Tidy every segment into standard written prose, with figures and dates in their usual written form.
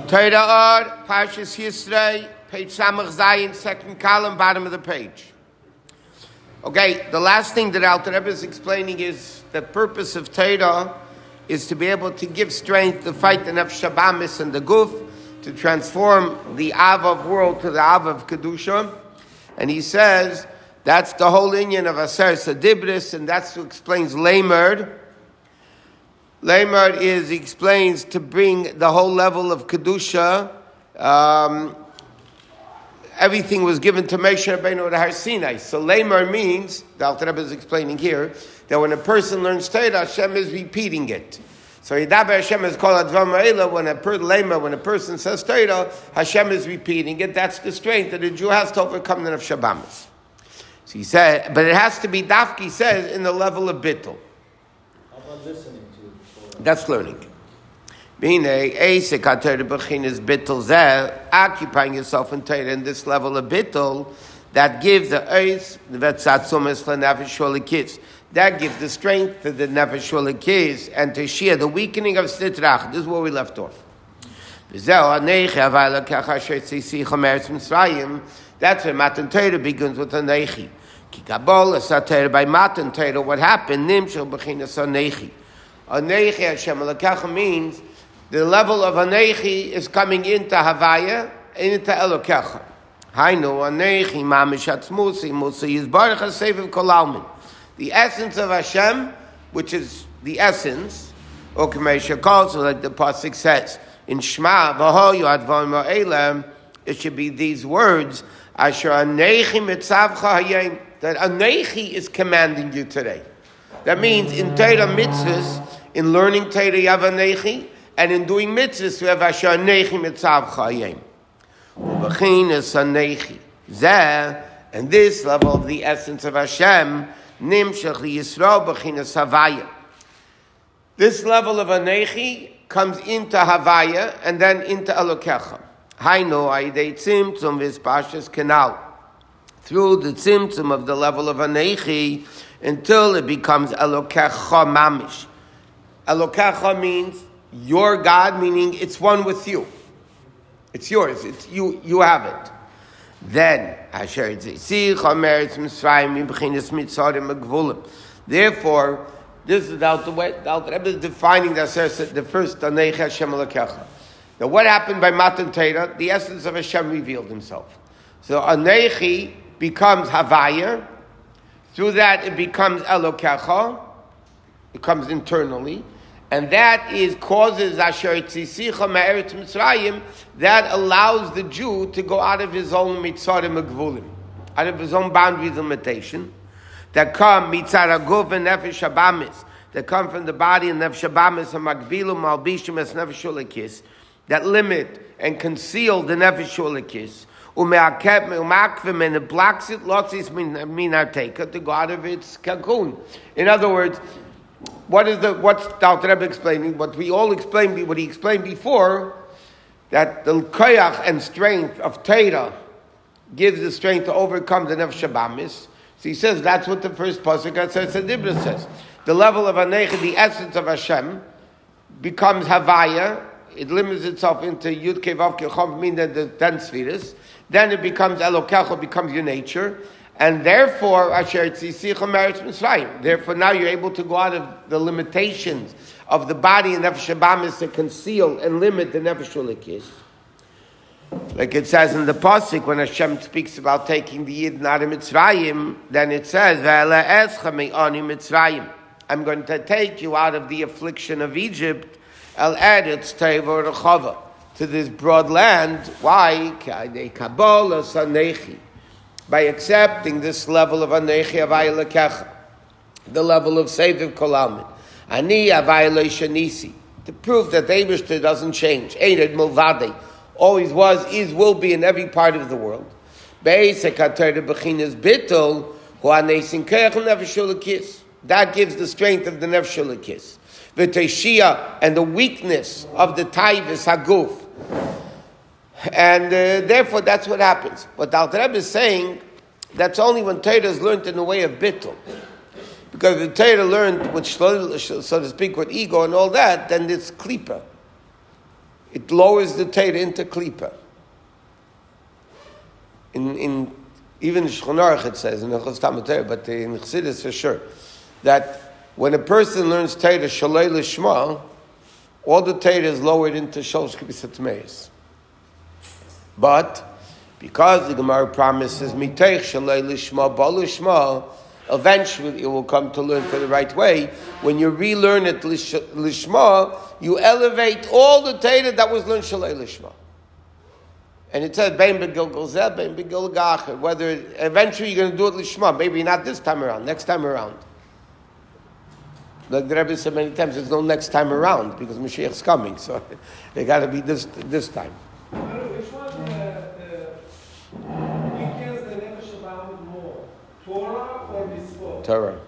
Torah Or, Parshas Yisrei, page Samach Zayin, second column, bottom of the page. Okay, the last thing that Alter Rebbe is explaining is the purpose of Torah is to be able to give strength to fight the Nefesh Habamis and the Guf, to transform the Avav world to the Avav Kedusha. And he says that's the whole inyan of Aseret Dibris, and that's what explains Lamerd. Lamerd he explains to bring the whole level of Kedusha. Everything was given to Moshe Rabbeinu at Har Sinai. So Lamerd means, the Alter Rebbe is explaining here, that when a person learns Torah, Hashem is repeating it. So Yidaber Hashem is called Advam Ha'ela. When a person says Torah, Hashem is repeating it. That's the strength that a Jew has to overcome the Nefesh Habamis. So he said, but it has to be Dafki, he says, in the level of Bittul. How about listening to it? That's learning. Occupying yourself in Torah in this level of Bittul, that gives the eis, that gives the strength to the Nefesh Sholekis and to Shia, the weakening of Sitrach. This is where we left off. That's where Matan Torah begins with a Nechi. By Matan Torah, what happened? Nimshel Bechinas Anechi. Anechi Hashem Elokecha means the level of Anechi is coming into Havaya and into Elokecha. Hainu Anechi Mamish Atzmusi Musi Yizbarach HaSeviv Kol Almin. The essence of Hashem, which is the essence, or Kamesha calls, like the pasuk says in Shema, V'ho Yadvam Ha'elam, it should be these words, Asher Anechi Mitzavcha Hayim, that Anechi is commanding you today. That means in Torah mitzvahs, in learning Torah you have Anechi, and in doing mitzvahs you have Asher Anechi Mitzavcha Hayim. U'b'chinas Anechi Zeh, and this level of the essence of Hashem, Nimshach Yisrael B'chinas Havaya. This level of Anechi comes into Havaya and then into Elokecha. Hainu Aidei Tzimtzum V'Spashas Kanal. Through the Tzimtzum of the level of Anechi until it becomes Elokecha Mamish. Elokecha means your God, meaning it's one with you. It's yours. It's you have it. Then, therefore, this is the Alter Rebbe is defining the first Anechi Hashem Elokecha. Now, what happened by Matan Torah? The essence of Hashem revealed Himself. So Anechi becomes Havaya. Through that, it becomes Elokecha. It comes internally. And that causes Asher Tzisicha Ma'eretz Mitzrayim, that allows the Jew to go out of his own Mitzarim Gvulim, out of his own boundaries and limitation, that come Mitzar Aguf and Nefesh Habamis, that come from the body and Nefesh Habamis and Magbilu Malbishim as Nefesh Sholekis, that limit and conceal the Nefesh Sholekis, Ume'akvim, and it blocks it, Lotzis Minarteka, to go out of its cocoon. In other words, what's the Alter Rebbe explaining? What he explained before, that the koyach and strength of Torah gives the strength to overcome the Nefesh Habamis. So he says that's what the first pasuk says. Says the level of Anechi, the essence of Hashem, becomes Havaya. It limits itself into Yud Kei Vav Kei Chof, meaning the 10 spheres. Then it becomes Elokecha, becomes your nature. And therefore, therefore now you're able to go out of the limitations of the body and Nefesh Habamis to conceal and limit the Nefesh Sholekis. Like it says in the pasuk when Hashem speaks about taking the Yidden out of Mitzrayim, then it says, I'm going to take you out of the affliction of Egypt, to this broad land. Why? By accepting this level of Anechi Havaya Lekecha, the level of Seviv Kol Almin, Ani Havaya Leishanisi, to prove that the Eibishter doesn't change. Eined Milvade, always was, is, will be in every part of the world. Be'esek HaTorah B'chinas Bittul, Hu Anesin Keach Nefesh Sholekis. That gives the strength of the Nefesh Sholekis. V'Teishia, and the weakness of the Taivus Haguf. And therefore, that's what happens. But the Alter Rebbe is saying that's only when Torah is learned in the way of bittul. Because if the Torah learned, with, so to speak, with ego and all that, then it's klipa. it lowers the Torah into klipa. In even in Shulchan Aruch it says, in Hilchos Talmud Torah, but in Chassidus for sure, that when a person learns Torah Shalei Lishma, all the Torah is lowered into Sholosh Kibisat Tmeis. But because the Gemara promises Miteich Shalei Lishma Balishma, eventually it will come to learn for the right way. When you relearn it Lishma, you elevate all the Torah that was learned Shalei Lishma. And it says, Bein Begil Golzeh, Bein Begil Gacher. Whether eventually you're going to do it Lishma, maybe not this time around, next time around. Like the Rebbe said many times, there's no next time around because Mashiach's coming, so it got to be this time. Which one weakens the Nefesh Habayamut more, Torah or Mitzvot? Torah.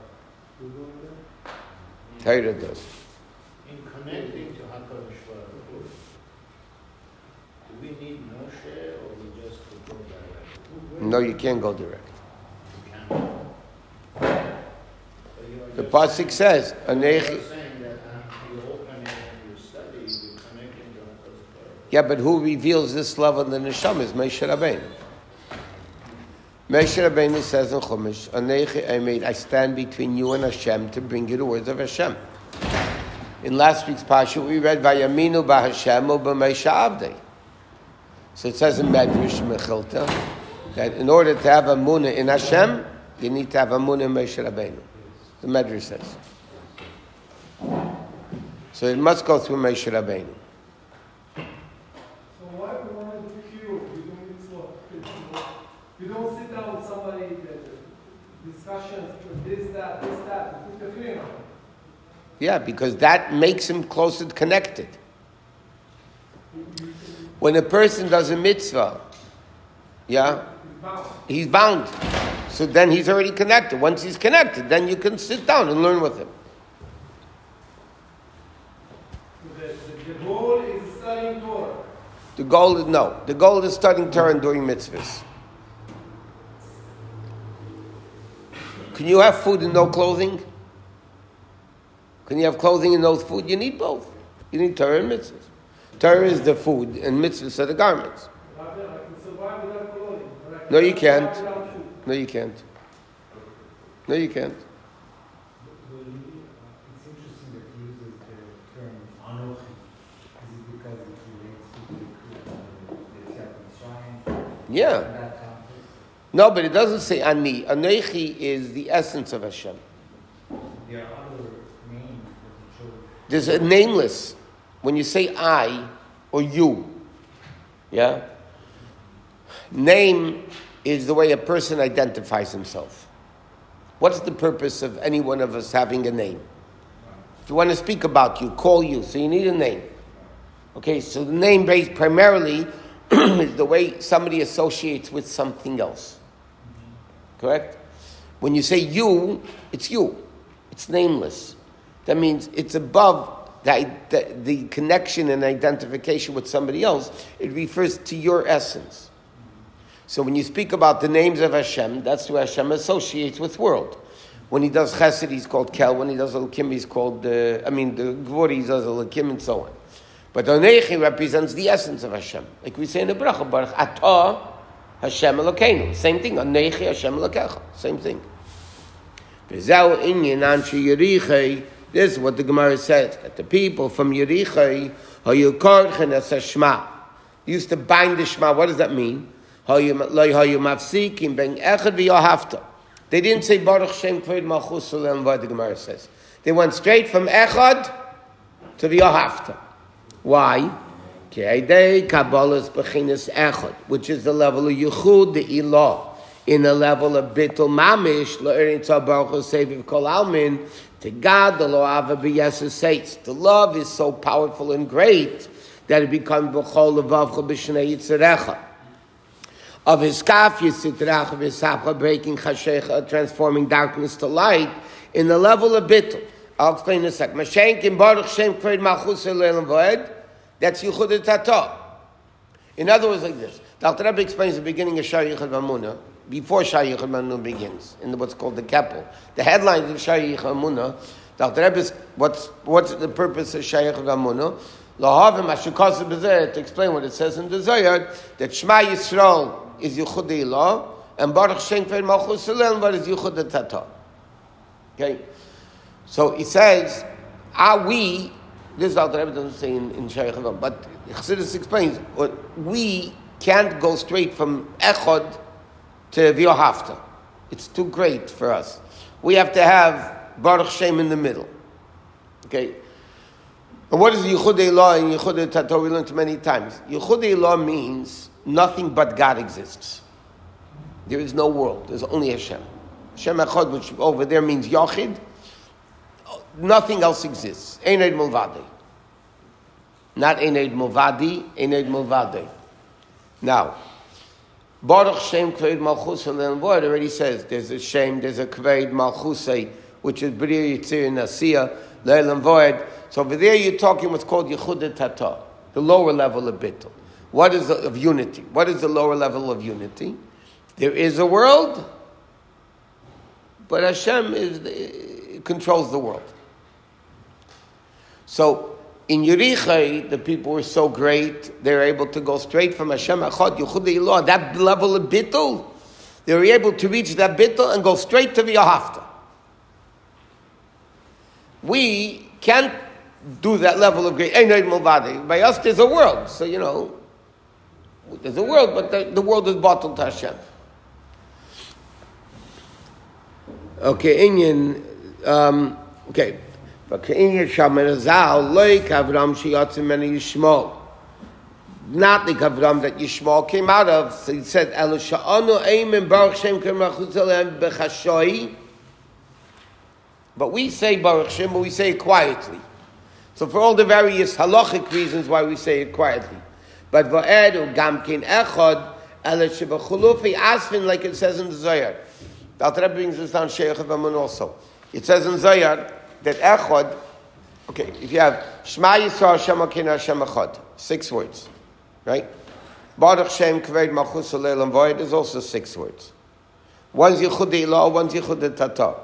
Torah does. In connecting to HaKadosh Baruch Hu, do we need Moshe or we just could go direct? No, you can't go direct. We can't. The pasuk says, You're "Anechi." saying that you open it and you study, you connect to HaKadosh Baruch Hu. Yeah, but who reveals this love of the neshama is Moshe Rabbeinu. Moshe Rabbeinu says in Chumash, "Anechi, I stand between you and Hashem to bring you the words of Hashem." In last week's parsha, we read, "Vayaminu b'Hashem u'b'Moshe Avdei." So it says in Medrash Mechilta that in order to have a munah in Hashem, you need to have a munah in Moshe Rabbeinu. The Medrash says. So it must go through Moshe Rabbeinu. So why do we want to do Kiyuv? We do Mitzvot. You don't sit down with somebody, discussions, this, that, put the finger on it. Yeah, because that makes him closer connected. When a person does a mitzvah, yeah, he's bound. So then he's already connected. Once he's connected, then you can sit down and learn with him. The goal is studying Torah. The goal is no. The goal is studying Torah and doing mitzvahs. Can you have food and no clothing? Can you have clothing and no food? You need both. You need Torah and mitzvahs. Torah is the food and mitzvahs are the garments. I can survive without clothing. No, you can't. Survive without food. No, you can't. No, you can't. It's interesting that he uses the term Anochi. Is it because it relates to the Yetziat Mitzrayim? Yeah. In that context? No, but it doesn't say Ani. Anechi is the essence of Hashem. There are other names that he chose. There's a nameless. When you say I or you, yeah? Name is the way a person identifies himself. What's the purpose of any one of us having a name? If you want to speak about you, call you, so you need a name. Okay, so the name based primarily is the way somebody associates with something else. Correct? When you say you, it's you. It's nameless. That means it's above the connection and identification with somebody else. It refers to your essence. So when you speak about the names of Hashem, that's who Hashem associates with world. When he does Chesed, he's called Kel. When he does Elokim, he's called, the Gvori, he does Elokim, and so on. But Onechi represents the essence of Hashem. Like we say in the Bracha, Baruch Atah Hashem Elokeinu. Same thing, Onechi Hashem Elokecha. Same thing. V'zeu inyan anshe Yerichai. This is what the Gemara says, that the people from Yerichai, Hayukarchen as Hashma, used to bind the Shema. What does that mean? They didn't say Baruch Shem Kvod Malchus Olam, what the Gemara says. They went straight from Echad to the Yohavta. Why? Which is the level of Yichud, the Ilah. In the level of Bittul Mamish, to God, the love is so powerful and great that it becomes B'chol Levavcha B'shnei Yitzarecha. Of his kaf Yitzirach, of his sapcha, breaking chashecha, transforming darkness to light, in the level of bittul. I'll explain in a second. Mashenk in Baruch Shem Kvod Malchus Olam V'ed, that's Yichud Tatah. In other words, like this. The Alter Rebbe explains the beginning of Shar Yichud V'Amunah, before Shar Yichud V'Amunah begins, in what's called the Keppel. The headlines of Shar Yichud V'Amunah The Alter Rebbe is, what's the purpose of Shayach V'Amunah? Lahavim Ashukasa B'Zeh, to explain what it says in the Zohar, that Shema Yisrael is Yichud Ilah, and Baruch Shem Kved Malchus Hillel, what is Yichud Tata? Okay? So he says, this Alter Rebbe doesn't say in Shayach V'Amunah, but Chassidus explains, we can't go straight from Echad to V'Yohavta. It's too great for us. We have to have Baruch Shem in the middle. Okay? And what is Yichud Elah and Yichud Tata? We learned many times. Yichud Elah means nothing but God exists. There is no world. There's only Hashem. Hashem Echad, which over there means Yachid. Nothing else exists. Einaid Mulvadi. Not Einaid Mulvadi, Einaid Mulvadi. Now, Baruch Shem Kved Malchus Hillel Void already says there's a Shem, there's a Kved Malchusay, which is B'riyah Yitzir Nasiya, Leil and Void. So over there you're talking what's called Yichud Tata, the lower level of Bittul. What is of unity? What is the lower level of unity? There is a world, but Hashem controls the world. So in Yerichai, the people were so great, they were able to go straight from Hashem Echad, Yichud Ilah, that level of Bittul. They were able to reach that Bittul and go straight to V'Yohavta. We can't do that level of great. Einaid Mulvadi. By us, there's a world. So, there's a world, but the world is bottled to Hashem. Okay, okay. But K'inyan Shamanazal, like Avram Shiyatzim and Yishmael. Not the Avram that Yishmael came out of. So he said, El Sha'anu Eimen Baruch Shem Kermachutzelem Bechashoi. But we say Baruch Shem, but we say it quietly. So for all the various halachic reasons why we say it quietly. But Va'edu Gamkin Echad El Shebachulufi Asfin, like it says in the Zohar. The Alter Rebbe brings this down Shayach V'Amunah also. It says in Zohar that Echad, okay, if you have Shema Yisrael Hashem Elokeinu Hashem Echad, 6 words, right? Baruch Shem Kved Malchus Hillel and Void is also 6 words. One's Yichud Ilah, one's Yichud Tata.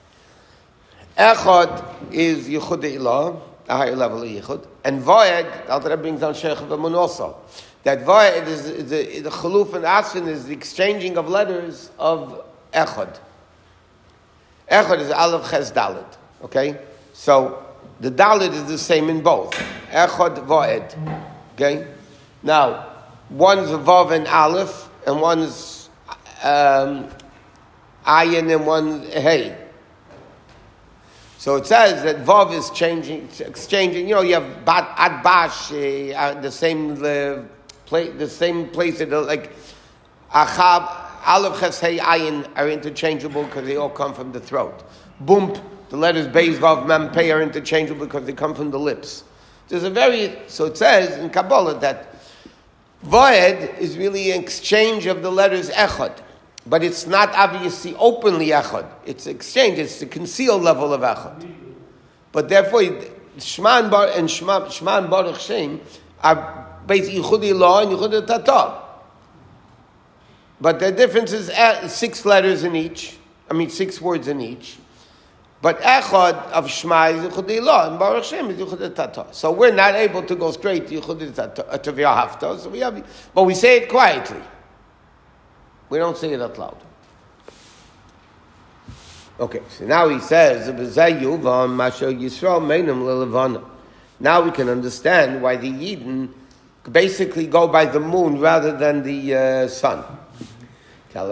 Echad is Yichud Ilah, a higher level of Yichud, and Void, the Alter Rebbe brings down Shayach V'Amunah also. That Void is the Chaluf and Asfin is the exchanging of letters of Echad. Echad is Aleph Ches Dalet. Okay? So, the Dalet is the same in both. Echad, Voed. Okay? Now, one's Vav and Aleph, and one's Ayin and one Hey. So it says that Vav is exchanging, you have Ad Bash, the same place, like Achab, Aleph, Ches, Hey, Ayin are interchangeable because they all come from the throat. Bump, the letters Beis, Vav, Mem, Pei are interchangeable because they come from the lips. So it says in Kabbalah that Voed is really an exchange of the letters Echad. But it's not obviously openly Echad. It's exchange, it's the concealed level of Echad. But therefore, Shema and Baruch Shem are basically Yichud Ilah and Yichud Tata. But the difference is 6 letters in each. 6 words in each. But Echad of Shema is Yichud Ilah and Baruch Shem is Yichud Tata. So we're not able to go straight to Yichud Tata, to V'Yohavta. So but we say it quietly. We don't say it out loud. Okay, so now he says, now we can understand why the Yidden basically go by the moon rather than the sun. Because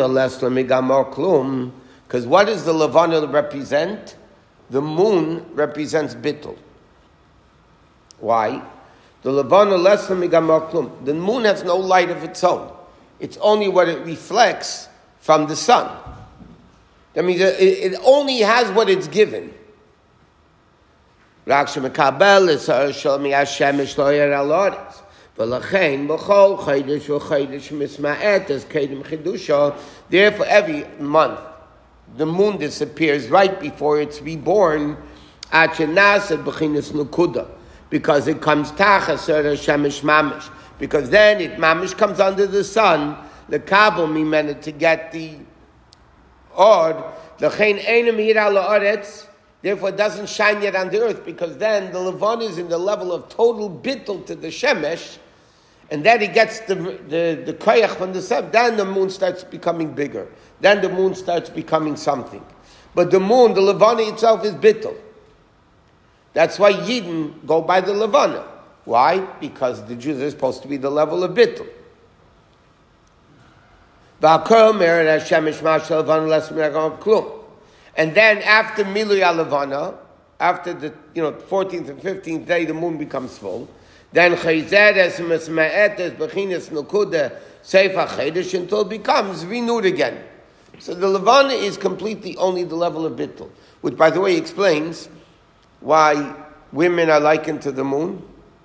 what does the Levana represent? The moon represents Bittul. Why? The Levana lesla migamar klum. The moon has no light of its own. It's only what it reflects from the sun. That means it only has what it's given. Therefore, every month, the moon disappears right before it's reborn, because it comes tachas shemesh mamish. Because then it mamish comes under the sun, the kabel mimena to get the odd. L'chein einam hira la'aretz Therefore, it doesn't shine yet on the earth, because then the Levana is in the level of total bittul to the Shemesh, and then he gets the koyach from the sun. Then the moon starts becoming bigger. Then the moon starts becoming something. But the moon, the Levana itself, is bittul. That's why Yidden go by the Levana. Why? Because the Jews are supposed to be the level of bittul. And then after Milui HaLevana, after the 14th and 15th day, the moon becomes full. Then Chayzeres Mesma'etes Bechinas Nukuda Seifa Chedesh until it becomes renewed again. So the Levana is completely only the level of bittul, which, by the way, explains why women are likened to the moon.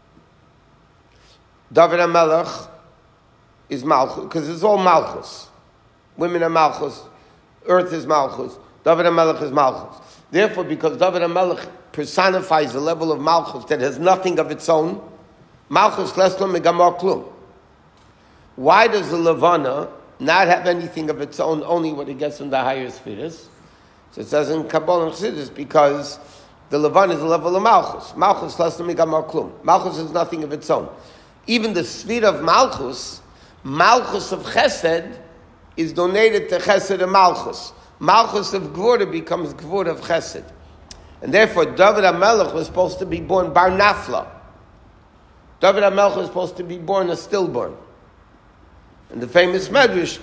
David HaMelech is Malchus, because it's all Malchus. Women are Malchus, earth is Malchus, David HaMelech is Malchus. Therefore, because David HaMelech personifies the level of Malchus that has nothing of its own, Malchus Leslam Megamar Klum. Why does the Levana not have anything of its own, only what it gets from the higher spheres? So it says in Kabbalah and Chassidus, because the Levana is the level of Malchus. Malchus Leslam Megamar Klum. Malchus is nothing of its own. Even the sphere of Malchus of Chesed, is donated to Chesed and Malchus. Malchus of Gvura becomes Gvura of Chesed. And therefore, David HaMelech was supposed to be born Bar Nafla. David HaMelech was supposed to be born a stillborn. And the famous Medrash,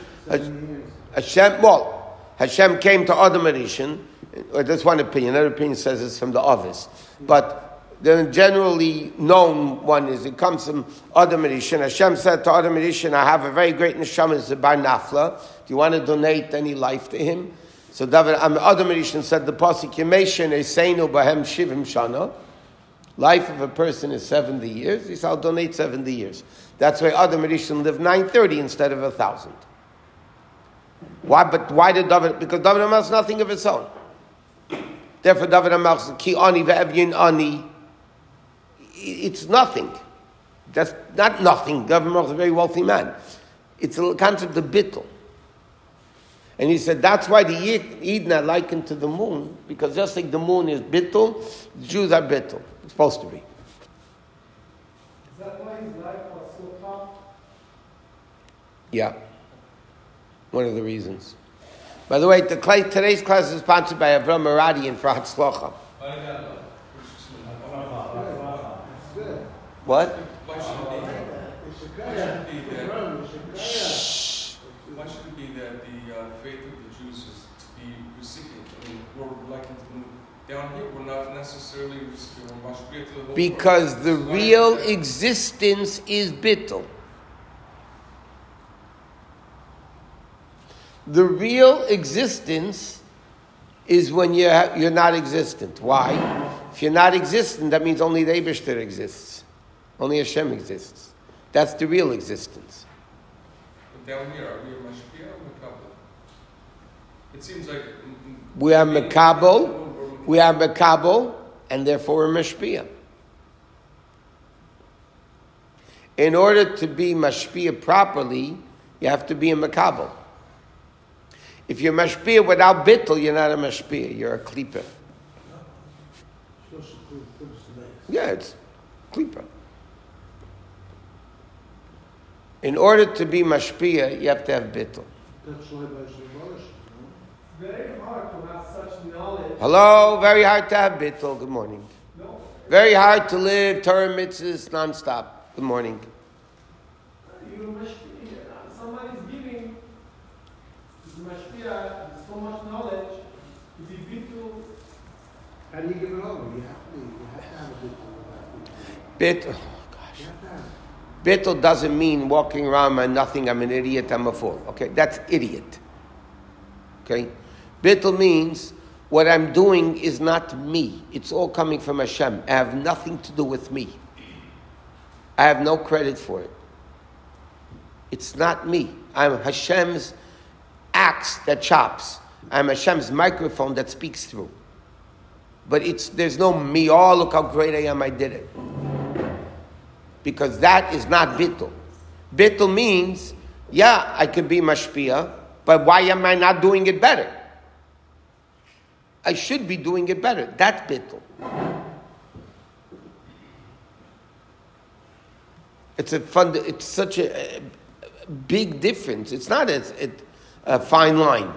Hashem came to Adam Arishan. That's one opinion. Another opinion says it's from the Ovis. But the generally known one is it comes from Adam Arishan. Hashem said to Adam Arishan, I have a very great neshama, it's a Bar Nafla. Do you want to donate any life to him? So Adam Arishan said the pasuk Yemeshen Eseinu Bahem Shivim Shana. Life of a person is 70 years. He said, I'll donate 70 years. That's why Adam Arishan lived 930 instead of 1,000. Why? But why did David? Because David HaMelech is nothing of its own. Therefore, David HaMelech Ki Ani Ve'evyin Ani. It's nothing. That's not nothing. David HaMelech is a very wealthy man. It's a concept of bittul. And he said that's why the Eden are likened to the moon, because just like the moon is bittul, the Jews are bittul. It's supposed to be. Is that why his life was so tough? Yeah. One of the reasons. By the way, today's class is sponsored by Avram Maradi and Frat Slocha. What? Why should it be that the faith of the Jews is to be recipient? I mean, we're likened to the moon. Down here, we're not necessarily recipients. We're mashpia to the whole because world. The real existence is bittul. The real existence is when you're not existent. Why? If you're not existent, that means only the Eibishter exists. Only Hashem exists. That's the real existence. But down here, are we a mashpia or mekabel? It seems like we are mekabel, and therefore we're mashpia. In order to be mashpia properly, you have to be a mekabel. If you're mashpia without bittul, you're not a mashpia. You're a klipa. Yeah, it's klipa. In order to be mashpia, you have to have bittul. It's very hard to have such knowledge. Hello, very hard to have bittul. Good morning. No. Very hard to live Torah mitzvahs nonstop. Good morning. You mashpia. Somebody's giving mashpia so much knowledge to be bittul. How do you give it over? You have to have a Bittul. Bittul doesn't mean walking around and nothing, I'm an idiot, I'm a fool. Okay, that's idiot. Okay? Bittul means what I'm doing is not me. It's all coming from Hashem. I have nothing to do with me. I have no credit for it. It's not me. I'm Hashem's axe that chops. I'm Hashem's microphone that speaks through. But there's no me, oh, look how great I am, I did it. Because that is not bittul. Bittul means, I could be mashpia, but why am I not doing it better? I should be doing it better. That's bittul. It's such a big difference. It's not a fine line.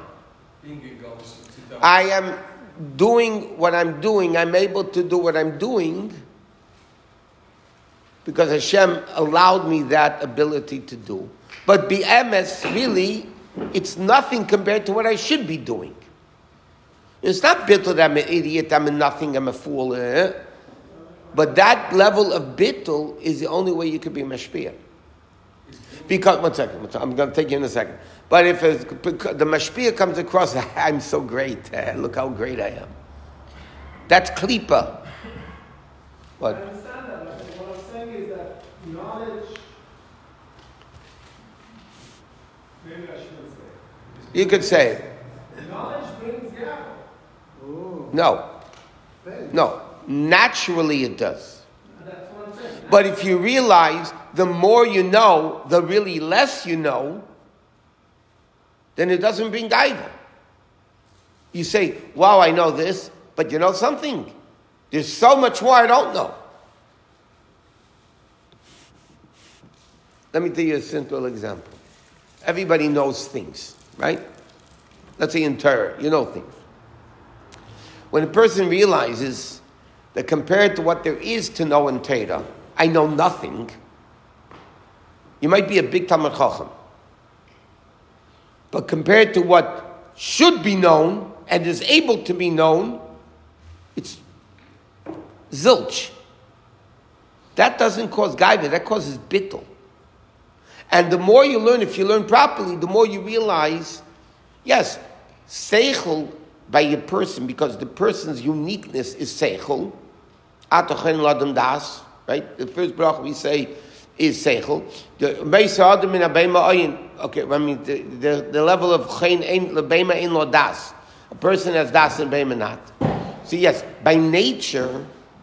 I am doing what I'm doing. I'm able to do what I'm doing because Hashem allowed me that ability to do. But BMS, really, it's nothing compared to what I should be doing. It's not bittul that I'm an idiot, I'm a nothing, I'm a fool. But that level of bittul is the only way you could be mashpia. Because, one second, I'm going to take you in a second. But if the mashpia comes across, I'm so great, look how great I am. That's klipa. What? I understand that. Like, what I'm saying is that knowledge, maybe I shouldn't say. You could say it. Knowledge brings gap. No. Naturally it does. That's what I'm saying. But if you realize the more you know, the really less you know, then it doesn't bring gaiva. You say, wow, I know this, but you know something? There's so much more I don't know. Let me tell you a simple example. Everybody knows things, right? Let's say in Torah, you know things. When a person realizes that compared to what there is to know in Torah, I know nothing, you might be a big Talmid Chacham. But compared to what should be known and is able to be known, it's zilch. That doesn't cause gaiva, that causes bittul. And the more you learn, if you learn properly, the more you realize, yes, seichel by a person, because the person's uniqueness is seichel. Atochen ladam das, right? The first bracha we say is seichel. Okay, I mean the level of chen ein lebeima ein lo das. A person has das and beima not. So yes, by nature,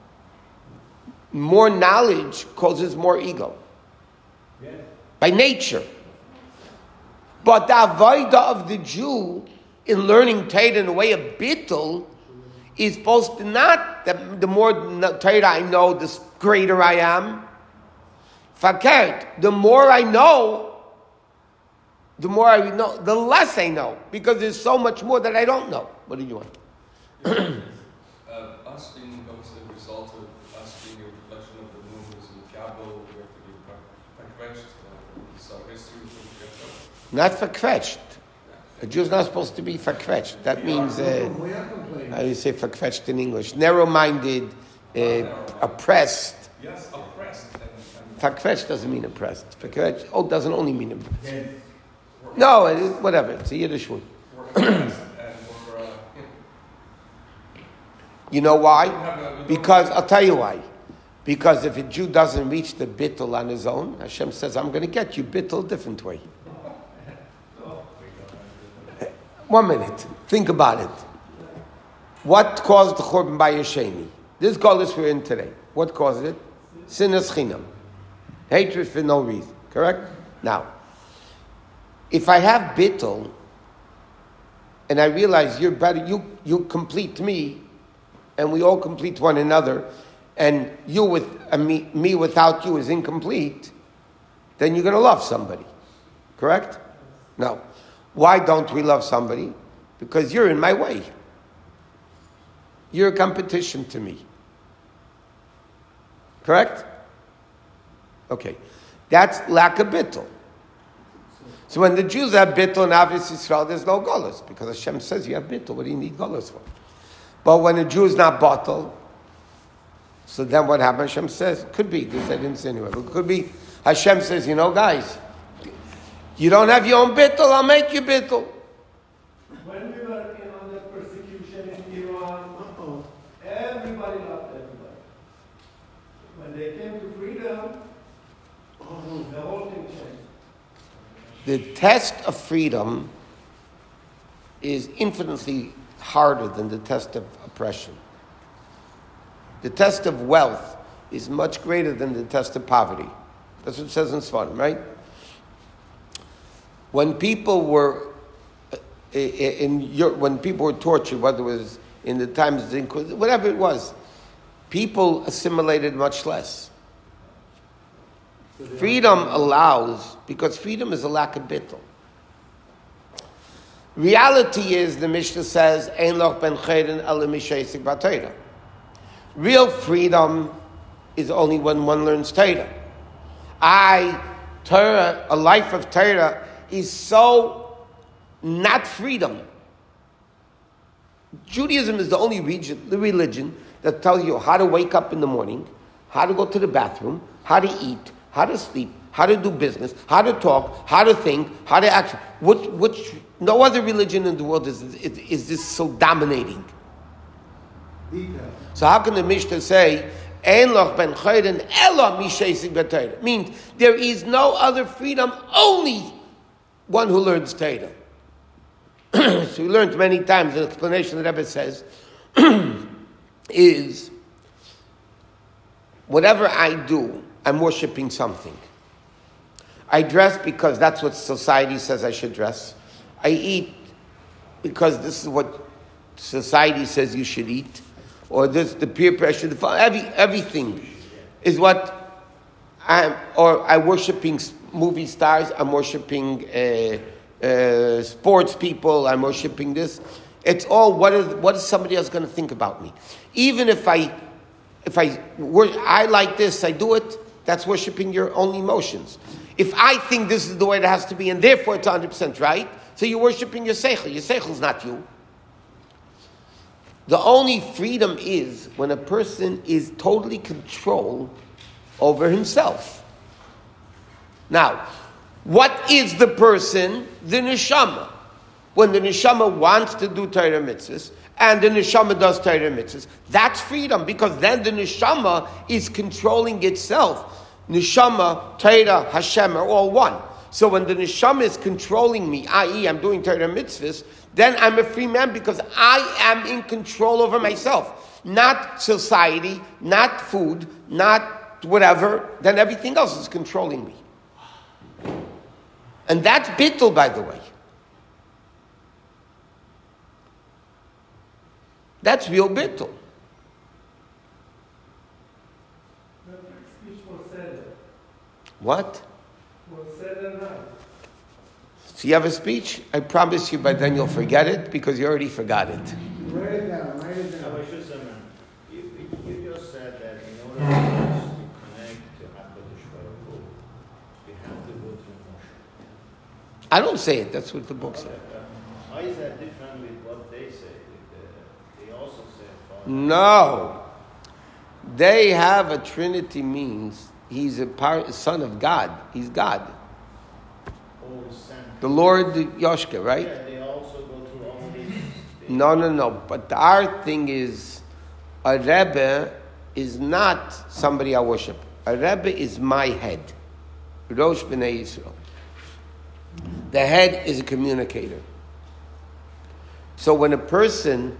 more knowledge causes more ego. Yes. By nature. But the avodah of the Jew in learning Torah in the way of bittul is supposed to not, the more Torah I know, the greater I am. Fakert, the more I know, the less I know, because there's so much more that I don't know. What do you want? Us being the result of us being a reflection of the moon is in Gabo, we have to be fakvetched. So history will get Not fakvetched. A Jew is not supposed to be fakvetched. That means, how do you say fakvetched in English? Narrow-minded, oppressed. Yes, oppressed. Fakvetched doesn't mean oppressed. Fakvetched doesn't only mean oppressed. No, whatever. It's a Yiddish word. You know why? Because, I'll tell you why. Because if a Jew doesn't reach the bittul on his own, Hashem says, I'm going to get you bittul a different way. 1 minute. Think about it. What caused the Churban Bayis Sheni? This Golus we're in today. What caused it? Sinas Chinam. Hatred for no reason. Correct? Now, if I have bittul, and I realize you're better, you complete me, and we all complete one another, and you with me without you is incomplete, then you're going to love somebody. Correct? No. Why don't we love somebody? Because you're in my way. You're a competition to me. Correct? Okay. That's lack of bittul. So when the Jews have bittul in Avos Yisrael, there's no golus, because Hashem says you have bittul. What do you need golus for? But when a Jew is not batal, so then what happens? Hashem says, could be, this I didn't say anyway, but it could be, Hashem says, guys, you don't have your own bittul, I'll make you bittul. When we were under persecution in Iran, everybody loved everybody. When they came to freedom, the whole thing changed. The test of freedom is infinitely harder than the test of oppression. The test of wealth is much greater than the test of poverty. That's what it says in Sfarim, right? When people were when people were tortured, whether it was in the times of the Inquisition, whatever it was, people assimilated much less. Freedom allows, because freedom is a lack of bittul. Reality is, the Mishnah says, Ein loch ben chayrin ele mishaisik b'Torah. Real freedom is only when one learns Torah. Torah, a life of Torah, is so not freedom. Judaism is the only religion that tells you how to wake up in the morning, how to go to the bathroom, how to eat, how to sleep, how to do business, how to talk, how to think, how to act. Which no other religion in the world is this so dominating. So how can the Mishnah say, Ein loch ben chayrin ela mishaisik b'Torah? Means there is no other freedom, only one who learns Torah. So we learned many times, the explanation that Rebbe says is, whatever I do, I'm worshiping something. I dress because that's what society says I should dress. I eat because this is what society says you should eat. Or this, the peer pressure, everything is what I'm worshiping movie stars, I'm worshiping sports people, I'm worshiping this. It's all what is somebody else going to think about me? Even if I like this, I do it, that's worshiping your own emotions. If I think this is the way it has to be, and therefore it's 100% right, so you're worshiping your seichel. Your seichel is not you. The only freedom is when a person is totally control over himself. Now, what is the person? The neshama. When the neshama wants to do Torah mitzvahs, and the neshama does Torah mitzvahs, that's freedom, because then the neshama is controlling itself. Neshama, Torah, Hashem are all one. So when the neshama is controlling me, i.e. I'm doing Torah mitzvahs, then I'm a free man because I am in control over myself. Not society, not food, not whatever, then everything else is controlling me. And that's bittul, by the way. That's real bittul. What? So you have a speech? I promise you by then you'll forget it because you already forgot it. Write it down, write it down. You just said that in order for us to connect to HaKadosh Baruch Hu, we have to go through Moshe. I don't say it, that's what the book says. How is that different with what they say? They also say Father. No. They have a Trinity means he's a son of God. He's God. The Lord Yoshka, right? Yeah, they also go through all these things. No. But our thing is, a Rebbe is not somebody I worship. A Rebbe is my head. Rosh B'nai Yisrael. The head is a communicator. So when a person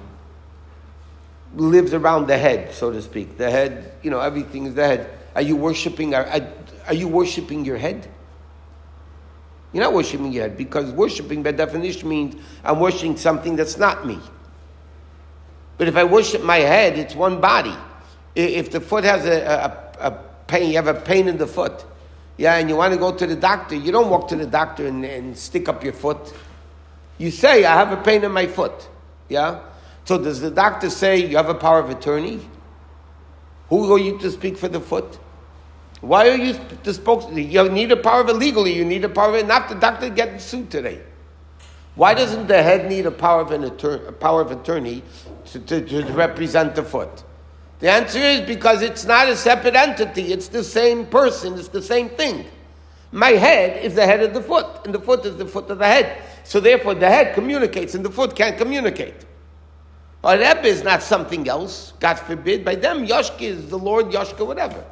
lives around the head, so to speak, the head, everything is the head. Are you worshiping your head? You're not worshiping your head, because worshiping by definition means I'm worshiping something that's not me. But if I worship my head, it's one body. If the foot has a pain, you have a pain in the foot, and you want to go to the doctor, you don't walk to the doctor and stick up your foot. You say, I have a pain in my foot. So does the doctor say you have a power of attorney? Who are you to speak for the foot? Why are you the spokesman? You need a power of it legally. You need a power of it. Not the doctor getting sued today. Why doesn't the head need a power of attorney to represent the foot? The answer is because it's not a separate entity. It's the same person. It's the same thing. My head is the head of the foot, and the foot is the foot of the head. So therefore, the head communicates, and the foot can't communicate. A Rebbe is not something else. God forbid. By them, Yoshka is the Lord Yoshka, whatever.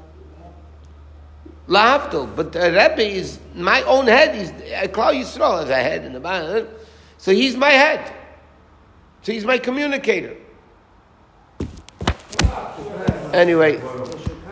Lahavdil, but a Rebbe is my own head. He's Klal Yisrael has a head in the bottom, so he's my head. So he's my communicator. Anyway.